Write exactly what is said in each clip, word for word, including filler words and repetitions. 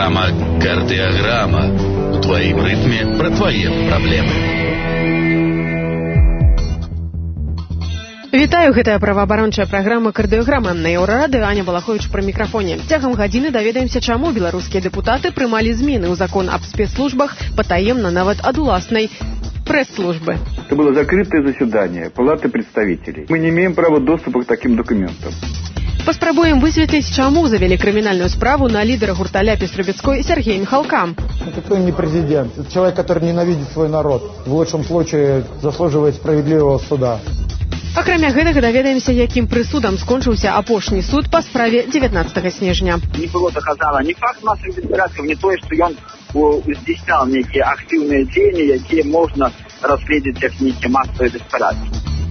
Программа «Кардиограмма». У твоим ритме про твои проблемы. Вітаю, гэта праваабарончая праграма «Кардыёграма» на Еўрарадыё. Аня Балаховіч пры мікрафоне. Цягам гадзіны даведаемся, чаму беларускія дэпутаты прымалі змены ў закон аб спецслужбах патаемна нават ад уласнай пресс-службы. Это было закрытое заседание Палаты представителей. Мы не имеем права доступа к таким документам. Паспрабуем высветліць, чаму завялі крымінальную справу на лідера гурта Ляпіс Трубецкой Сергея Михалка. Это не президент. Это человек, который ненавидит свой народ. В лучшем случае заслуживает справедливого суда. Акрамя гэтага даведаемся, якім прысудам скончыўся апошні суд па справе дзевятнаццатага снежня. Не было доказано ни факт массовых беспорядков, ни то, что он здійснял некие активные деяния, якія можно разглядеть как некие массовые беспорядки.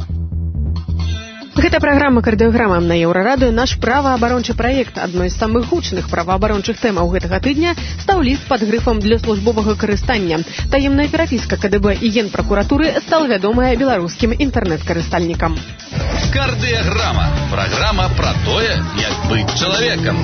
Гэта праграма «Кардыёграма» на Еўрарадыё. Наш праваабарончы праект, адной з самых гучных праваабарончых тэмаў гэтага тыдня, стаў ліст пад грыфам для службовага карыстання. Таемная перапіска КДБ і Генпракуратуры стала вядомая беларускім інтэрнэт-карыстальнікам. «Кардыёграма» – праграма пра тое, як быць чалавекам.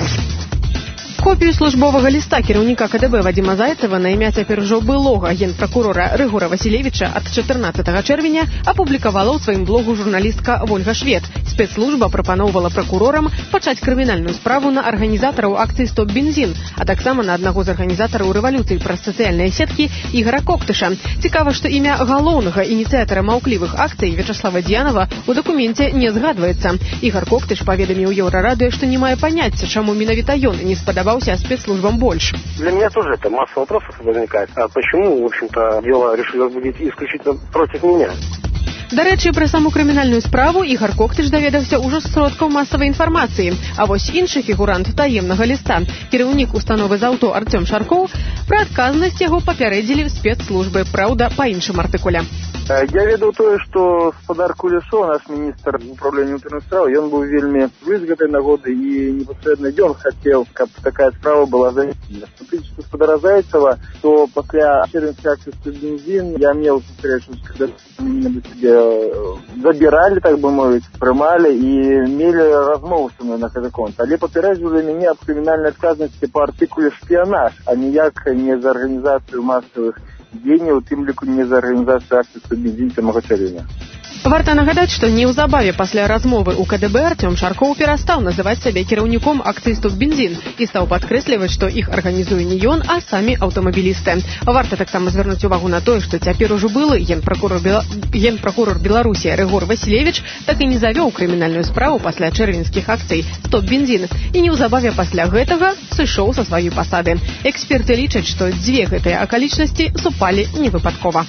Копію службовага ліста кіраўніка КДБ Вадзіма Зайцева на імя цяпер ужо былога генпракурора Рыгора Васілевіча ад чатырнаццатага чэрвеня апублікавала ў сваім блогу журналістка Вольга Швед. Спецслужба прапаноўвала пракурорам пачаць крымінальную справу на арганізатараў акцыі «Стоп бензін», а таксама на аднаго з арганізатараў рэвалюцыі праз сацыяльныя сеткі Ігара Коктыша. Цікава, што імя галоўнага ініцыятара маўклівых акцый Вячаслава Дзянава у дакуменце не згадваецца. Ігар Коктыш паведаміў Еўрарадыё, што не мае паняцця, чаму менавіта ён не спадабаўся спецслужбам больше. Для меня тоже это масса вопросов возникает. А почему, в общем-то, дело решили возбудить исключительно против меня? Дарэчы, пра саму крымінальную справу Ігар Коктыш даведаўся ўжо з сродкаў масавай інфармацыі. А вось іншы фігурант таемнага ліста, кіраўнік установы з аўто Артём Шаркоў, пра адказнасць яго папярэдзілі спецслужбы, праўда, па іншым артыкуле. Я ведаў тое, што спадар Кулешо, наш міністр управлення ўнутраных спраў, ён быў вельмі блізка гэтай нагоды і непасрэдна ён хацеў, каб такая справа была занесена. Што тычыцца спадара Зайцева, то пасля чэрвеньскай акцыі «Стоп бензін» я меў сустрэчу, когда мяне да сябе забіралі, так бы мовіць, прымалі і мелі размову са мной на гэты конт. Але папярэджвалі мяне аб крымінальнай адказнасці па артыкуле «Шпіянаж», а ніяк не за арганізацыю масавых дзеянняў, у тым ліку не за арганізацыю акцыі «Стоп бензін» сямога чэрвеня. Варта нагадаць, што неўзабаве пасля размовы ў КДБ Артём Шаркоў перастаў называць сябе кіраўніком акцыі «Стоп бензін» і стаў падкрэсліваць, што іх арганізуе не ён, а самі аўтамабілісты. Варта таксама звярнуць увагу на тое, што цяпер ужо былы генпракурор, Бела... генпракурор Беларусі Рыгор Васілевіч так і не завёў крымінальную справу пасля чэрвеньскіх акцый «Стоп бензін» і неўзабаве пасля гэтага сышоў са сваёй пасады. Эксперты лічаць, што дзве гэтыя акалічнасці супалі невыпадкова.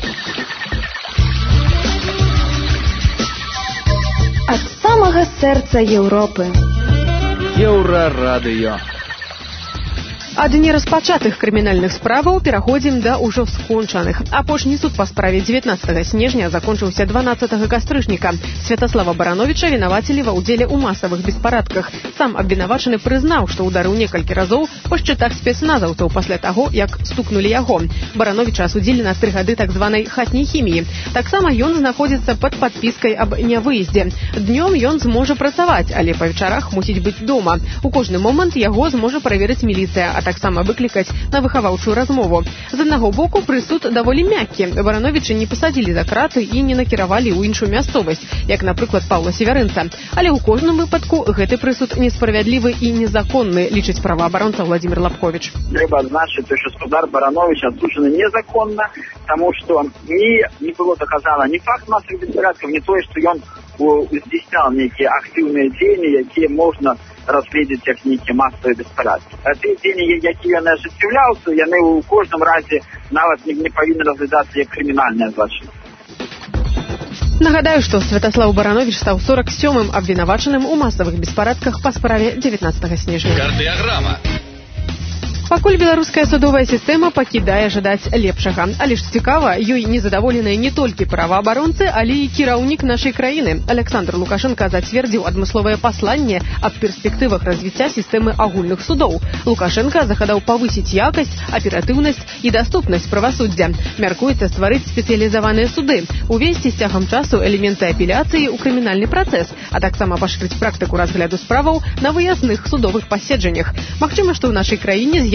Ад самага сэрца Еўропы. Еўрарадыё. Ад нераспачатых крымінальных справаў пераходзім да ўжо скончаных. Апошні суд па справе дзевятнаццатага снежня закончыўся дванаццатага кастрычніка. Святаслава Барановіча вінавацілі ва ўдзеле ў масавых беспарадках. Сам абвінавачаны прызнаў, што ўдарыў некалькі разоў па шчытах спецназаўцаў пасля таго, як стукнулі яго. Барановіча асудзілі на тры гады так званай хатняй хіміі. Таксама ён знаходзіцца пад падпіскай аб нявыездзе. Днём ён зможа працаваць, але па вечарах мусіць быць дома. У кожны момант яго зможа праверыць міліцыя, а таксама выклікаць на выхаваўчую размову. З аднаго боку, прысуд даволі мяккі. Барановіча не пасадзілі за краты і не накіравалі ў іншую мясцовасць, як, напрыклад, Паўла Северынца. Але ў кожным выпадку гэты прысуд несправядлівы і незаконны, лічыць праваабаронца Владзімир Лапковіч. Трэба адзначыць, што спадар Баранович адсуджаны незаконна, таму што ні не было доказано ні факт масавых беспарадкаў, ні тое, што ён здійснял некія актыўныя дзеянні, якія можна разглядець як нейкія масавыя беспарадкі. А тыя дзеянні, якія яны ажыццяўляюцца, яны ў кожным разе нават не, не павінны разглядацца як крымінальныя злачынства. Нагадаю, што Святаслав Баранович стаў сорок сёмым абвінавачаным у масавых беспарадках па справе дзевятнаццатага снежня. Кардыёграма. Пакуль беларуская судовая сістэма пакідае жадаць лепшага. Але ж цікава, ёй незадаволеныя не толькі праваабаронцы, але і кіраўнік нашай краіны. Александр Лукашенко зацвердзіў адмысловае пасланне аб перспектывах развіцця сістэмы агульных судоў. Лукашенко загадаў павысіць якасць, аператыўнасць і даступнасць правасуддзя. Мяркуецца стварыць спецыялізаваныя суды, увесці з цягам часу элементы апеляцыі ў крымінальны працэс, а таксама пашырыць практыку разгляду справаў на выязных судовых паседжаннях. Магчыма, што ў нашай краіне з'явіцца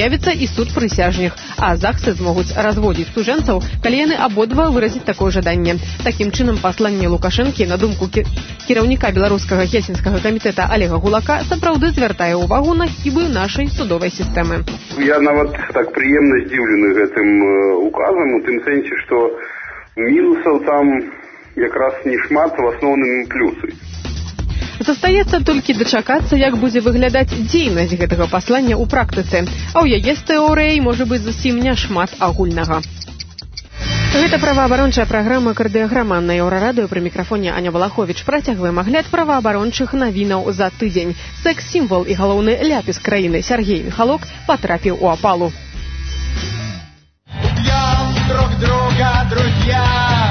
з'явіцца і суд прысяжных, а захсы змогуць разводзіць стужэнцаў, калі яны абодва выразяць такое жаданне. Такім чынам, пасланне Лукашэнкі, на думку кіраўніка беларускага хельсінскага камітэта Олега Гулака, сапраўды звяртае ўвагу на хібы нашай судовай сістэмы. Я нават так прыемна здзіўлены гэтым указам, у тым сэнсе, што мінусаў там якраз не шмат, в асноўным плюсы. Застаецца толькі дачакацца, як будзе выглядаць дзейнасць гэтага паслання ў практыцы, а ў яе з тэорыяй можа быць зусім няшмат агульнага. Гэта праваабарончая праграма «Кардыяграма» на Еўрарадыё, пры мікрафоне Аня Балаховіч. Працягваем агляд праваабарончых навінаў за тыдзень. Секс-сімвал і галоўны ляпіс краіны Сергей Михалок потрапіў у апалу. Убьем друг друга, друзья,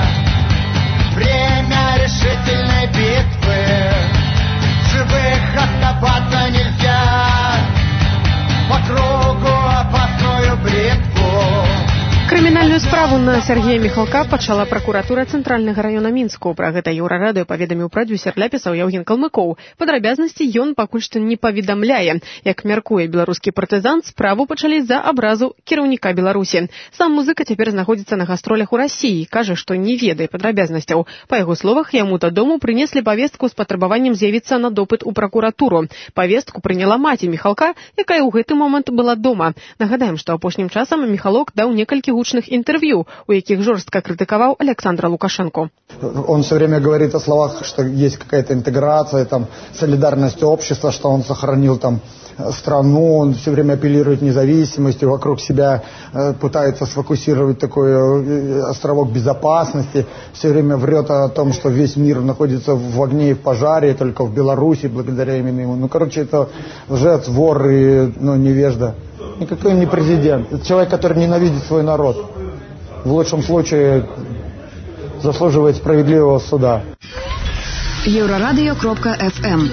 время решительной битвы, живых оставаться нельзя, по кругу опасную бритву. Крымінальную справу на Сергея Михалка пачала пракуратура Цэнтральнага раёна Мінску. Пра гэта Еўрарадыё паведаміў прадзюсер ляпісаў Яўген Калмыкоў. Падрабязнасці ён пакуль што не паведамляе. Як мяркуе беларускі партызан, справу пачалі за абразу кіраўніка Беларусі. Сам музыка цяпер знаходзіцца на гастролях у Расіі. Кажа, што не ведае падрабязнасцяў. Па яго словах, яму дадому прынеслі павестку з патрабаваннем з'явіцца на допыт у пракуратуру. Павестку прыняла маці Михалка, якая ў гэты момант была дома. Нагадаем, што апошнім часам Михалок даў некалькі гучных интервью, у яких жестко критиковал Александра Лукашенко. Он все время говорит о словах, что есть какая-то интеграция, там, солидарность общества, что он сохранил там страну, он все время апеллирует независимостью, вокруг себя э, пытается сфокусировать такой э, островок безопасности, все время врет о том, что весь мир находится в огне и в пожаре, только в Беларуси благодаря именно ему. Ну, короче, это лжец, вор и ну, невежда. Никакой он не президент. Это человек, который ненавидит свой народ. В лучшем случае заслуживает справедливого суда. Еўрарадыё кропка эф эм.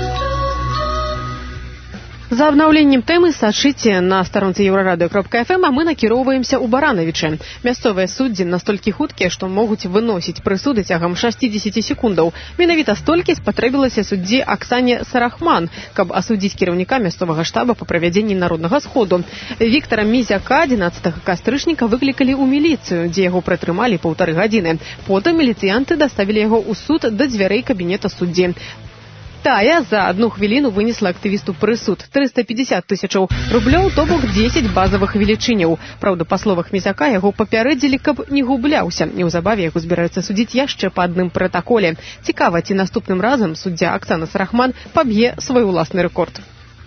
За абнаўленнем тэмы сачыце на старонцы еўрарадыё кропка эф эм, а мы накіроўваемся ў Баранавічы. Мясцовыя суддзі настолькі хуткія, што могуць выносіць прысуды цягам шэсцідзесяці секундаў. Менавіта столькі спатрэбілася суддзі Аксане Сарахман, каб асудзіць кіраўніка мясцовага штаба па правядзенні народнага сходу. Віктара Мізяка адзінаццатага кастрычніка выклікалі ў міліцыю, дзе яго пратрымалі паўтары гадзіны. Потым міліцыянты даставілі яго ў суд да дзвярэй кабінета суддзі. Тая за одну хвіліну вынесла актывісту прысуд трыста пятьдесят тысячаў рублёў, то бок дзесяць базавых велічыняў. Праўда, па словах Мізяка, яго папярэдзілі, каб не губляўся. Неўзабаве яго збіраюцца судзіць яшчэ па адным пратаколе. Цікава, ці наступным разам суддзя Аксана Сарахман паб'е свой уласны рэкорд.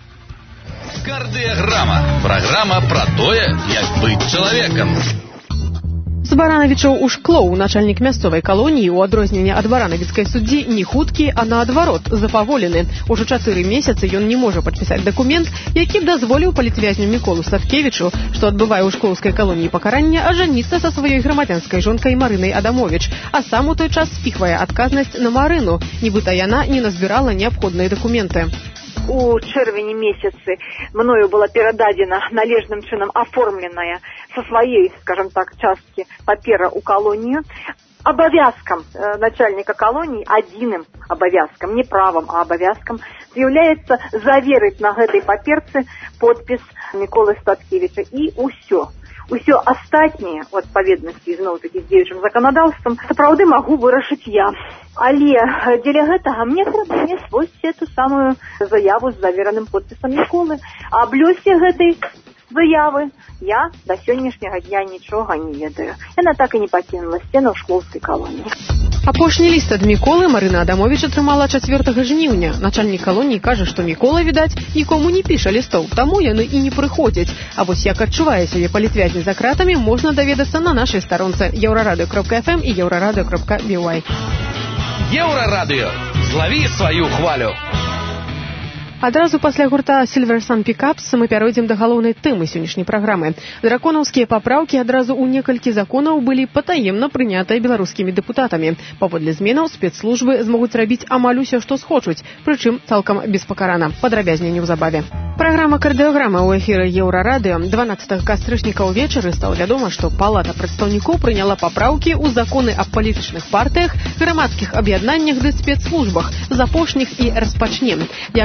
Кардыяграма. Праграма пра тое, як быць чалавекам. З Баранавічаў у шклоў начальнік мясцовай калоніі у адрозненне ад баранавіцкай суддзі не хуткі, а наадварот, запаволены. Ужо чатыры месяцы ён не можа падпісаць дакумент, які б дазволіў палітвязню Міколу Садкевічу, што адбывае ў шклоўскай калоніі пакарання, ажаніцца са сваёй грамадзянскай жонкай Марынай Адамовіч, а сам у той час спіхвае адказнасць на Марыну, нібыта яна не назбірала неабходныя дакументы. У чэрвені месяцы мною была перададзена належным чынам аформленая со своей, скажем так, частки папера у колонию. Обовязком э, начальника колонии, одиным обовязком, не правом, а обовязком, является заверить на этой паперце подпись Миколы Статкевича. И усё. Усё астатняе, у адпаведнасці зноў-такі з дзеючым заканадаўствам, сапраўды магу вырашыць я. Але дзеля гэтага мне трэба не свойсці эту самую заяву з завераным подпісам Міколы. А аб лёсе гэтай заявы я да сённяшняга дня нічога не ведаю. Яна так і не пакінула сцену ў шклоўскай калоніі. Апошні ліст ад Міколы Марына Адамовіч атрымала чацвёртага жніўня. Начальнік калоніі кажа, што Мікола, відаць, нікому не піша лістоў, таму яны і не прыходзяць. А вось як адчувае сябе палітвязні за кратамі, можна даведацца на нашай старонцы еўрарадыё кропка эф эм і еўрарадыё кропка би вай. Еўрарадыё. Злаві сваю хвалю. Адразу пасля гурта Silver Sun Pickups мы пяройдзем да галоўнай тэмы сённяшняй праграмы. Драконаўскія папраўкі адразу ў некалькі законаў былі патаемна прынятыя беларускімі дэпутатамі. Паводле зменаў спецслужбы змогуць рабіць амаль усё, што схочуць, прычым цалкам беспакарана. Падрабязней неўзабаве. Праграма «Кардыяграма» ў эфіры Еўрарадыё. дванаццатага кастрычніка ўвечары стала вядома, што Палата прадстаўнікоў прыняла папраўкі ў законы аб палітычных партыях, грамадскіх аб'яднаннях ды спецслужбах. З апошніх і распачнем. Як высветліла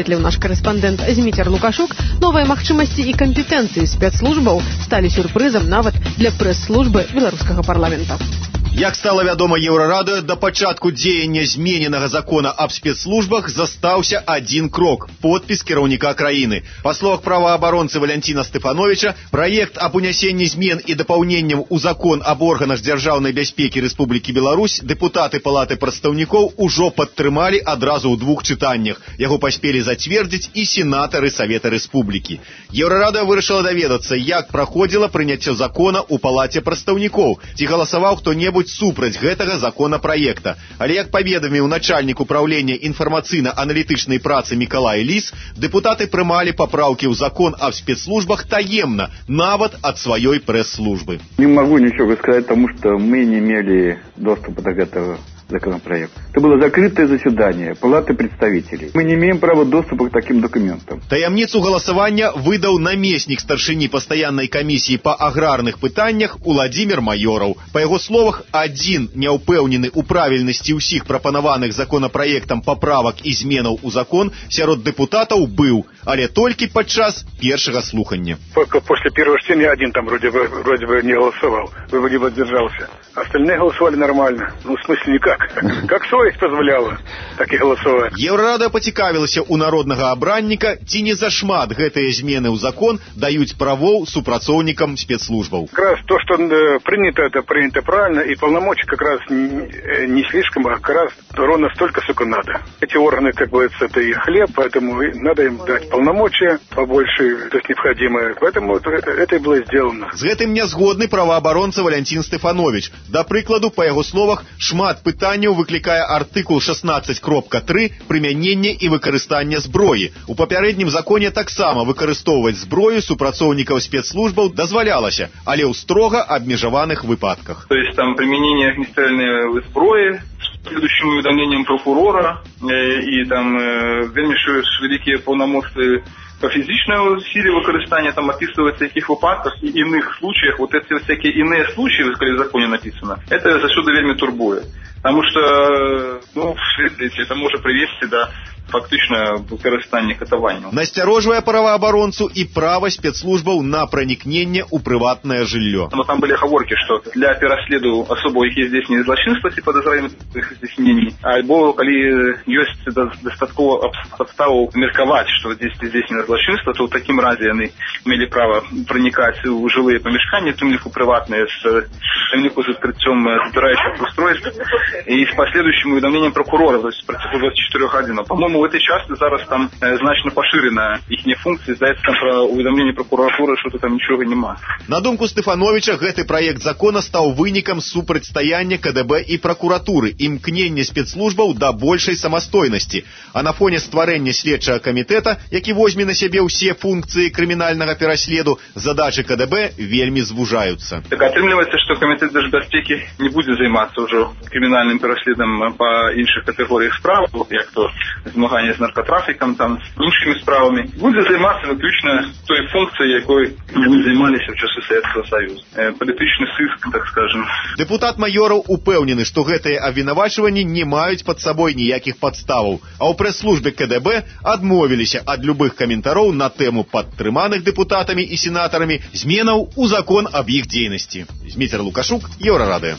высветліў наш корэспандэнт Зміцер Лукашук, новыя магчымасці і кампетэнцыі спецслужбаў сталі сюрпрызам нават для прэс-службы беларускага парламента. Як стала вядома Еўрарадыё, да пачатку дзеяння змененага закона аб спецслужбах застаўся адзін крок – подпіс кіраўніка краіны. Па словах праваабаронцы Валянціна Стэфановіча, праект аб унясенні змен і дапаўненняў у закон аб органах дзяржаўнай бяспекі Рэспублікі Беларусь дэпутаты Палаты прадстаўнікоў ужо падтрымалі адразу ў двух чытаннях. Яго паспелі зацвердзіць і сенатары Савета Рэспублікі. Еўрарадыё вырашыла даведацца, як праходзіла прыняцце закона ў Палаце прадстаўнікоў. Ці галасаваў хто-небудзь супраць гэтага законапраекта. Але як паведаміў начальнік управлення інфармацыйна-аналітычнай працы Мікалай Ліс, дэпутаты прымалі папраўкі ў закон аб спецслужбах таемна, нават ад сваёй прэс-службы. Не могу ничего сказать, потому что мы не имели доступа до этого законопроект. Это было закрытое заседание Палаты представителей. Мы не имеем права доступа к таким документам. Таямніцу галасавання выдаў намеснік старшыні пастаяннай камісіі па аграрных пытаннях Уладзімір Маёраў. Па яго словах, адзін няўпэўнены ў правільнасці ўсіх прапанаваных законапраектам паправак і зменаў у закон сярод дэпутатаў быў, але толькі падчас першага слухання. После первого чтения один там вроде бы, вроде бы не голосовал, вроде бы воздержался. Остальные голосовали нормально. Ну, в смысле никак. Как совесть позволяла, так и голосовать. Еўрарадыё пацікавілася у народнага абранніка, ці не зашмат гэтыя змены ў закон даюць правоў супрацоўнікам спецслужбаў. Как раз то, что принято, это принято правильно, и полномочий как раз не, не слишком, а как раз ровно столько, сколько надо. Эти органы, как говорится, это их хлеб, поэтому надо им дать полномочия побольше, то есть необходимое. Поэтому это, это и было сделано. З гэтым не згодны праваабаронца Валянцін Стэфановіч. Да прыкладу, па яго словах, шмат пытанняў выклікае артыкул шестнадцать кропка три «Прымяненне і выкарыстанне зброі». У папярэднім законе таксама выкарыстоўваць зброю супрацоўнікаў спецслужбаў дазвалялася, але ў строга абмежаваных выпадках. То есть там применение огнестрельной зброи с следующим уведомлением прокурора э, и там э, вельмі великие полномочия по физичной силе выкористания там описывается в таких выпадках и иных случаях. Вот эти всякие иные случаи, когда в законе написано, это зачем вельмі турбует. Потому что, ну, это может привести до фактично выкарыстання катаванняў. Насцярожвае праваабаронцу і права спецслужбаў на пранікненне ў прыватнае жыллё. Но там были оговорки, что для пераследу особо якія здзейснілі злачынства ці падазраюць іх здзейсненні, альбо калі ёсць дастаткова падставаў меркаваць, што здесь здзейснена злачынства, то ў такім разе яны мелі права пранікаць у жылыя памяшканні, тым ліку прыватныя з тым ліку з адкрыццём збіраючых устройств і з последующим уведомлением прокурора, то есть протягом двадцати четырёх гадзінаў. По-моему, в этой части зараз там э, значно поширена ихняя функция, здаецца там про уведомление прокуратуры, что-то там ничего нема. На думку Стэфановіча, гэты праект закона стаў вынікам супрацьстаяння ка дэ бэ і прокуратуры, імкнення спецслужбаў да большай самастойнасці. А на фоне стварэння следчага камітэта, які возьме на сябе ўсе функцыі крымінальнага пераследу, задачы ка дэ бэ вельмі звужаюцца. Так атрымліваецца, што камітэт дзяржбяспекі не будзе займацца ўжо крымінальным пераследам па іншых катэгорыях справ, як то змагання з наркотрафікам, там, з іншымі справамі, будзе займацца выключна той функцыяй, якой мы займаліся ў часы Савецкага Саюза. Э, палітычны сыск, так скажем. Дэпутат Маёраў упэўнены, што гэтыя абвінавачванні не маюць пад сабой ніякіх падставаў, а ў прэс-службе ка дэ бэ адмовіліся ад любых каментароў на тэму падтрыманых дэпутатамі і сенатарамі зменаў у закон аб іх дзейнасці. Зміцер Лукашук, Еўрарадыё.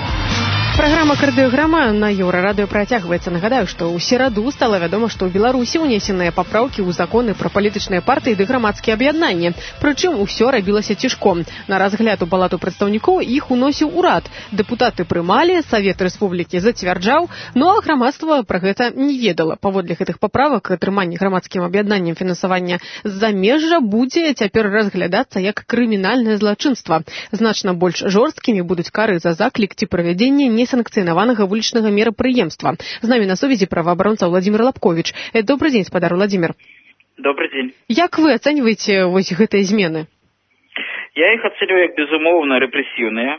Праграма «Кардыёграма» на Еўрарадыё працягваецца. Нагадаю, што ў сераду стала вядома, што ў Беларусі ўнесеныя папраўкі ў законы пра палітычныя партыі ды грамадскія аб'яднанні. Прычым усё рабілася цішком. На разгляд у Палату прадстаўнікоў іх уносіў урад. Дэпутаты прымалі, Савет Рэспублікі зацвярджаў, ну а грамадства пра гэта не ведала. Паводле гэтых паправак атрыманне грамадскім аб'яднаннем фінансавання з-за замежжа будзе цяпер разглядацца як крымінальнае злачынства. Значна больш жорсткімі будуць кары за заклік ці правядзенне не санкцыянаванага вулічнага мерапрыемства. З намі на сувязі праваабаронца Владимир Лапкович. Добрый день, спадар Владимир. Добрый день. Як вы ацэньваеце вось гэтыя змены? Я іх ацэньваю як безумоўна рэпрэсіўныя,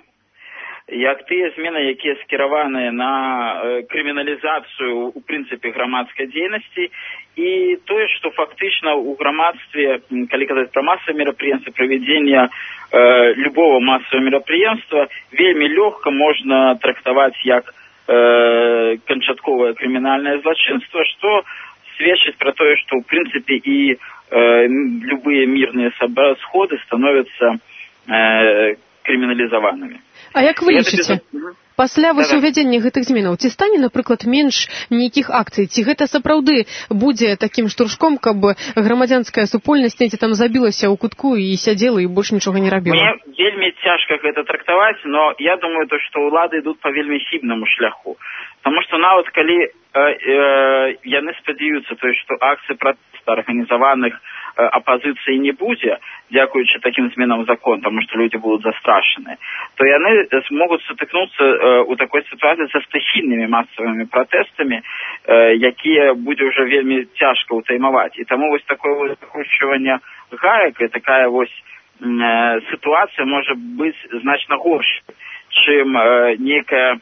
як тыя змены, якія скіраваныя на крыміналізацыю у прынцыпе грамадскай дзейнасці, і тое, што фактычна ў грамадстве, калі казаць пра масавыя мерапрыемствы, правядзення э, любого масавага мерапрыемства вельмі лёгка можна трактаваць як э, канчатковае крымінальнае злачынства, што сведчыць пра тое, што ў прынцыпе і э, любыя мірныя сходы становяцца э, крыміналізаванымі. А як вы лічыце? Пасля вось увядзення гэтых зменаў, ці стане, напрыклад, менш нейкіх акцый? Ці гэта сапраўды будзе такім штуршком, каб грамадзянская супольнасць недзе там забілася ў кутку і сядзела і больш нічога не рабіла? Мне вельмі цяжка гэта трактаваць, но я думаю, то, што ўлады ідуць па вельмі хібнаму шляху. Таму што нават калі э, э, яны спадзяюцца, то, што акцыі пратэста арганізаваных апозіцыі не будзе, дзякуючы такім зменам закон, таму што людзі будуць застрашаны, то яны змогуць сутыкнуцца э, у такой сітуацыі са стыхійнымі масавымі пратэстамі, э, якія будзе ўжо вельмі цяжка ўтаймаваць. І таму вось такое вось закручванне гаек і такая вось э, сітуацыя можа быць значна горш, чым э, нейкая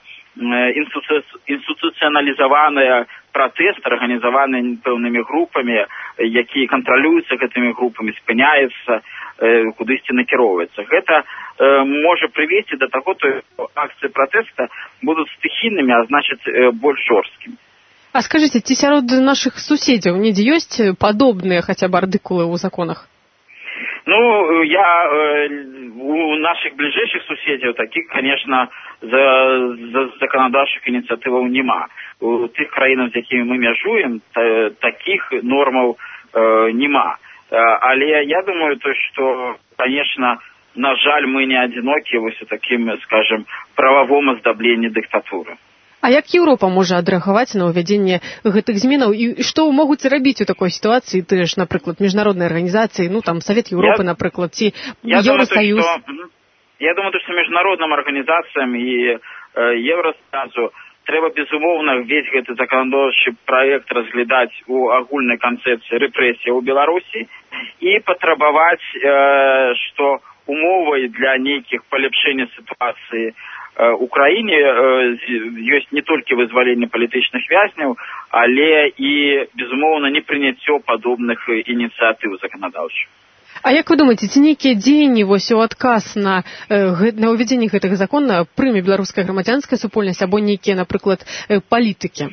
інстытуцыяналізаваная пратэст, арганізаваны пэўнымі групамі, якія кантралююцца гэтымі групамі, спыняюцца, э, кудысьці накіроўваецца. Гэта э, можа прывесці да таго, што акцыі пратэста будуць стыхійнымі, а значыць э, больш жорсткімі. А скажыце, ці сярод нашых суседзяў недзе ёсць падобныя хаця б артыкулы ў законах? Ну, я э, у наших ближайших суседзяў таких, конечно, за, за законодаўчых ініцыятываў нема. У тых краінах, з якімі мы мяжуем, та, таких нормаў э, нема. Э, але я думаю, то, что, конечно, на жаль, мы не адзінокі вось у такім, скажем, прававом аздабленні дыктатуры. А як Еўропа можа адрэагаваць на ўвядзенне гэтых зменаў і што могуць рабіць у такой сітуацыі, тыя ж, напрыклад, міжнародныя арганізацыі, ну там Савет Еўропы, я, напрыклад, ці Еўрасаюз? Я думаю, што міжнародным арганізацыям і э, Еўрасаюзу трэба, безумоўна, весь гэты заканадаўчы праект разглядаць у агульнай канцэпцыі рэпрэсіі ў Беларусі і патрабаваць, э, што умовай для нейкіх паляпшэння сітуацыі у краіне ёсць не толькі вызваленне палітычных вязняў, але і, безумоўна, непрыняццё падобных ініцыятыў заканадаўчых. А як вы думаеце, ці нейкія дзеянні вось у адказ на, на ўвядзенне гэтага закона прыме беларуская грамадзянская супольнасць або нейкія, напрыклад, палітыкі?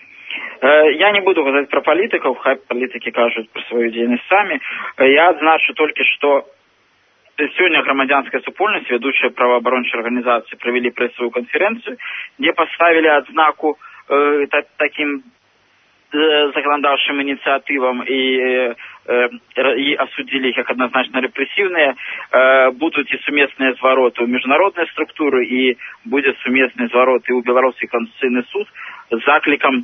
Я не буду казаць пра палітыкаў, хай палітыкі кажуць пра сваю дзейнасць самі. Я адзначу толькі, што сегодня громадянская супольность, ведущая правооборончей организации, провели прессовую конференцию, где поставили отзнаку э, та, таким э, законодавшим инициативам и, э, и осудили их как однозначно репрессивные. Э, будут и суместные звороты у международной структуры, и будет суместные звороты у Белорусский Конституционный суд с закликом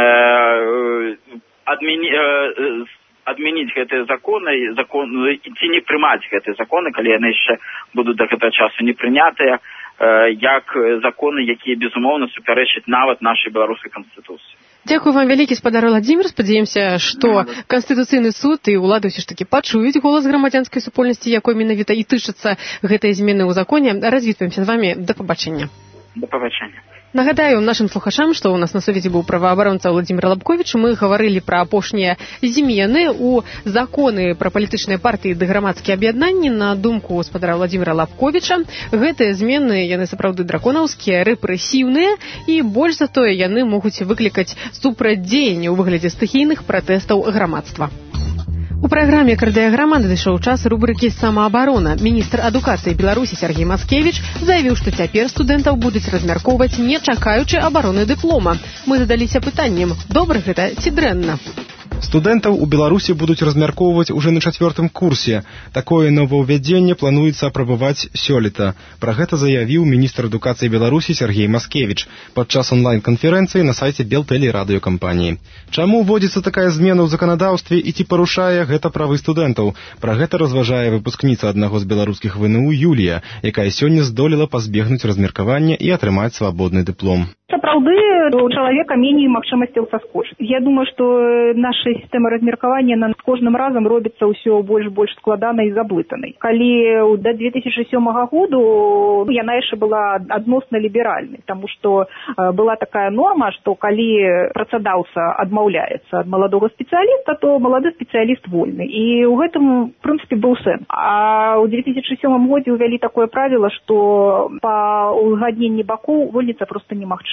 э, админи, э, адмяніць гэтыя законы, закон, ці не прымаць гэтыя законы, калі яны яшчэ будуць да гэтага часу не прынятыя, э, як законы, якія, безумоўна, супярэчаць нават нашай беларускай канстытуцыі. Дзякую вам вялікі, спадар Владзімір. Спадзяемся, што Канстытуцыйны суд і ўлады ўсё ж такі пачуюць голас грамадзянскай супольнасці, якой менавіта і тычацца гэтыя змены ў законе. Развітваемся з вамі. Да пабачэння. Да пабачэння. Нагадаю нашим слухачам, што ў нас на сувязі быў праваабаронца Владзімір Лабковіч. Мы гаварылі пра апошнія змены ў законы пра палітычныя партыі ды грамадскія аб'яднанні. На думку гаспадара Владзіміра Лабковіча, гэтыя змены, яны сапраўды драконаўскія, рэпрэсіўныя, і больш за тое, яны могуць выклікаць супрацьдзеянне ў выглядзе стыхійных пратэстаў грамадства. У праграме «Кардыяграма» надышоў час рубрыкі «Самаабарона». Міністр адукацыі Беларусі Сергей Маскевіч заявіў, што цяпер студэнтаў будуць размяркоўваць, не чакаючы абароны дыплома. Мы задаліся пытаннем, добра гэта ці дрэнна? Студэнтаў у Беларусі будуць размяркоўваць уже на чацвёртым курсе. Такое новаўвядзенне плануецца апрабаваць сёлета. Пра гэта заявіў міністр адукацыі Беларусі Сергей Маскевіч падчас онлайн-канферэнцыі на сайце Белтэлерадыёкампаніі. Чаму вводзіцца такая змена ў заканадаўстве і ці парушае гэта правы студэнтаў? Пра гэта разважае выпускніца аднаго з беларускіх вэ эн у Юлія, якая сёння здолела пазбегнуць размеркавання і атрымаць свабодны дыплом. Сапраўды, у чалавека меней магчымасцяў саскочыць. Я думаю, што наша сістэма размеркавання на кожным разам робіцца ўсё больш-больш складанай і заблытанай. Калі да две тысячы сёмага году яна яшчэ была адносна ліберальнай, таму што была такая норма, што калі працадаўца адмаўляецца ад маладога спецыяліста, то малады спецыяліст вольны. І ў гэтым, в прынцыпе, быў сэнс. А ў две тысячы сёмым годзе ўвялі такое правіла, што па узгадненні бакоў вольніца проста немагчыма.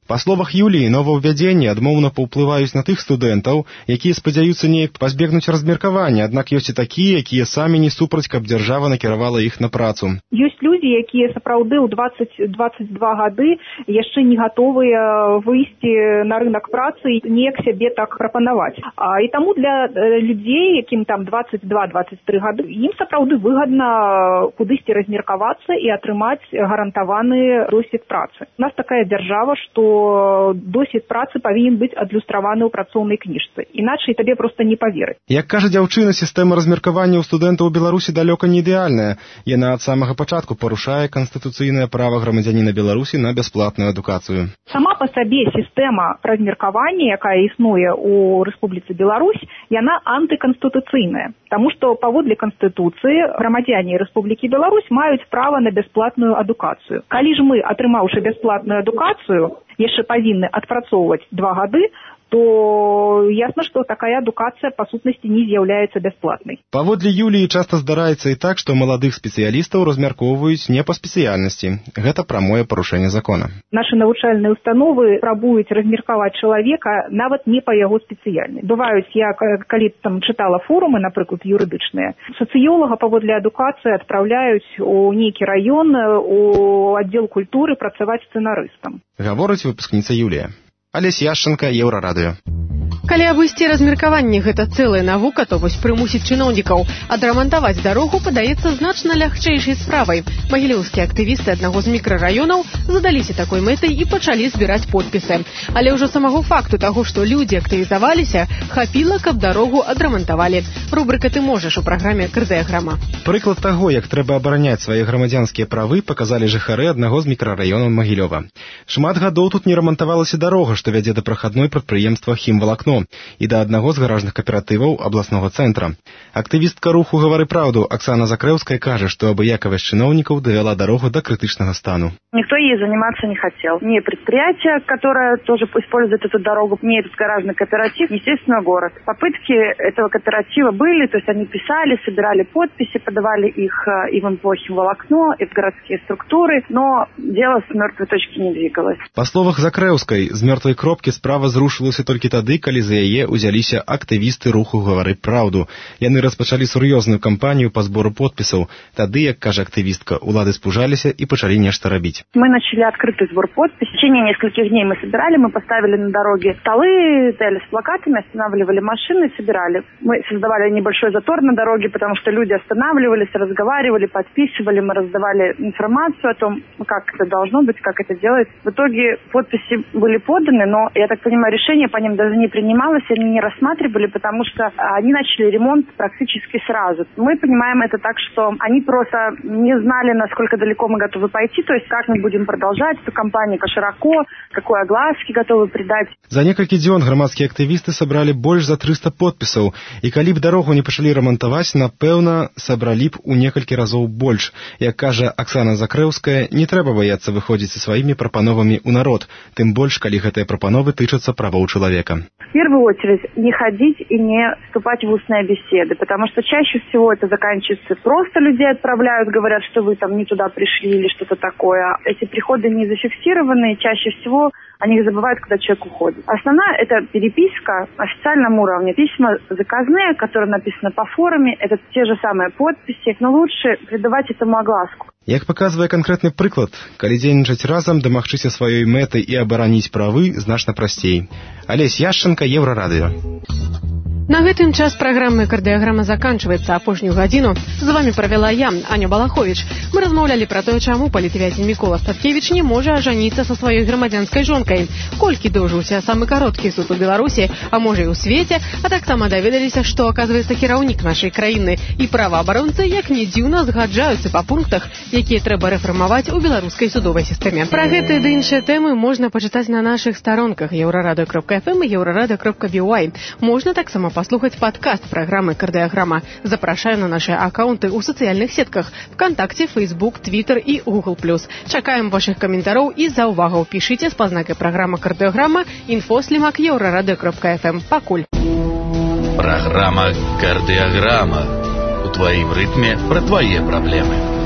Па словах Юліі, новаўвядзенні адмоўна паўплываюць на тых студэнтаў, якія спадзяюцца неяк пазбегнуць размеркавання, аднак ёсць і такія, якія самі не супраць, каб дзяржава накіравала іх на працу. Ёсць людзі, якія сапраўды ў дваццаць-дваццаць два гады яшчэ не гатовыя выйсці на рынок працы і неяк сябе так прапанаваць. А, і таму для людзей, якім там дваццаць два - дваццаць тры гады, ім сапраўды выгадна кудысьці размеркавацца і атрымаць гарантаваны досвед працы. У нас такая дзяржава, што досвед працы павінен быць адлюстраваны ў працоўнай кніжцы. Іначай табе проста не павераць. Як кажа дзяўчына, сістэма размеркавання ў студэнтаў у Беларусі далёка не ідэальная. Яна ад самага пачатку парушае канстытуцыйнае права грамадзяніна Беларусі на бясплатную адукацыю. Сама па сабе сістэма размеркавання, якая існуе ў Рэспубліцы Беларусь, яна антыканстытуцыйная. Таму што паводле Канстытуцыі грамадзяне Рэспублікі Беларусь маюць права на бясплатную адукацыю. Калі ж мы, атрымаўшы бясплатную адукацыю, яшчэ павінны адпрацоўваць два гады, то ясна, што такая адукацыя па сутнасці не з'яўляецца бясплатнай. Паводле Юліі часта здараецца і так, што маладых спецыялістаў размяркоўваюць не па спецыяльнасці. Гэта прамое парушэнне закона. Нашы навучальныя установы прабуюць размеркаваць чалавека нават не па яго спецыяльнай. Бываюць, я калі там чытала форумы, напрыклад, юрыдычныя, сацыёлага паводле адукацыі адпраўляюць у нейкі раён, у аддзел культуры працаваць сцэнарыстам. Гаворыць выпускніца Юлія. Алесь Яшченко, Еўрарадыё. Калі абысці размеркаванне гэта цэлая навука, то вось прымусіць чыноўнікаў адрамантаваць дарогу падаецца значна лягчэйшай справай. Магілёўскія актывісты аднаго з мікрараёнаў задаліся такой мэтай і пачалі збіраць подпісы. Але ўжо самого факту таго, што людзі актывізаваліся, хапіла, каб дарогу адрамантавалі. Рубрыка «Ты можаш» у праграме «Кардыяграма». Прыклад таго, як трэба абараняць свае грамадзянскія правы, паказалі жыхары аднаго з мікрараёнаў Магілёва. Шмат гадоў тут не рамантавалася дарога, што вядзе да прахадной прадпрыемства «Хімвалакно» і да аднаго з гаражных кааператываў абласнога цэнтра. Актывістка руху «Гавары праўду» Оксана Закрэўская кажа, што абыякавасць чыноўнікаў давяла дарогу до крытычнага стану. Никто ей заниматься не хотел. Ни предприятие, которое тоже использует эту дорогу, ни этот гаражный кооператив, естественно, город. Попытки этого кооператива были, то есть они писали, собирали подписи, подавали их и в МПО «Химволокно», и в городские структуры, но дело с мертвой точки не двигалось. Па словах Закрэўскай, з мёртвай кропкі справа зрушылася толькі тады, калі за яе ўзяліся актывісты руху «Гавары праўду». Яны распачалі сур'ёзную кампанію па збору подпісаў. Тады, як кажа актывістка, улады спужаліся і пачалі нешта рабіць. Мы начали открытый сбор подписей. В течение нескольких дней мы собирали, мы поставили на дороге столы, стояли с плакатами, останавливали машины, собирали. Мы создавали небольшой затор на дороге, потому что люди останавливались, разговаривали, подписывали, мы раздавали информацию о том, как это должно быть, как это делается. В итоге подписи были поданы, но, я так понимаю, решение по ним даже не принималось, они не рассматривали, потому что они начали ремонт практически сразу. Мы понимаем это так, что они просто не знали, насколько далеко мы готовы пойти, то есть как мы будем продолжать эту кампанию, как широко, какой огласки готовы придать. За некалькі дзён грамадскія актывісты сабралі больш за трыста подпісаў, і калі б дарогу не пачалі рамантаваць, напэўна, сабралі б у некалькі разоў больш. Як кажа Оксана Закрэўская, не трэба баяцца выходзіць са сваімі прапановамі ў народ, тым больш, калі гэтыя прапановы тычацца правоў чалавека. В первую очередь, не ходить и не вступать в устные беседы, потому что чаще всего это заканчивается просто людей отправляют, говорят, что вы там не туда пришли или что-то такое. Эти приходы не зафиксированы, и чаще всего о них забывают, когда человек уходит. Основная – это переписка на официальном уровне. Письма заказные, которые написаны по форуме, это те же самые подписи, но лучше придавать этому огласку. Як паказвае канкрэтны прыклад, калі дзейнічаць разам, дамагчыся сваёй мэты і абараніць правы значна прасцей. Алесь Яшченко, Еўрарадыё. На гэтым час праграмы «Кардыяграма» заканчивается. Апошнюю гадзіну з вами правяла я, Аня Балахович. Мы размаўлялі пра тое, чаму палітвязень Мікола Статкевіч не можа ажаніцца са сваёй грамадзянскай жонкай. Колькі доўжыўся самы кароткі суд у Беларусі, а можа і ў свеце, а таксама даведаліся, што, аказваецца, кіраўнік нашай краіны і праваабаронцы, як не дзіўна, згаджаюцца па пунктах, якія трэба рэфармаваць у беларускай судовай сістэме. Пра гэтыя ды іншыя тэмы можна пачытаць на нашых старонках еўрарадыё кропка эф эм і еўрарадыё кропка би уай. Можна таксама послухаць падкаст праграмы «Кардыяграма». Запрашаю на наши аккаунты ў сацыяльных сетках ВКонтакте, Фейсбук, Твиттер і Google плюс. Чакаем ваших каментароў і заўвагаў. Пішыце з пазнакай праграма «Кардыяграма» інфослімак еўрарадыё кропка эф эм. Пакуль. Программа «Кардыяграма». У твоим ритме про твои проблемы.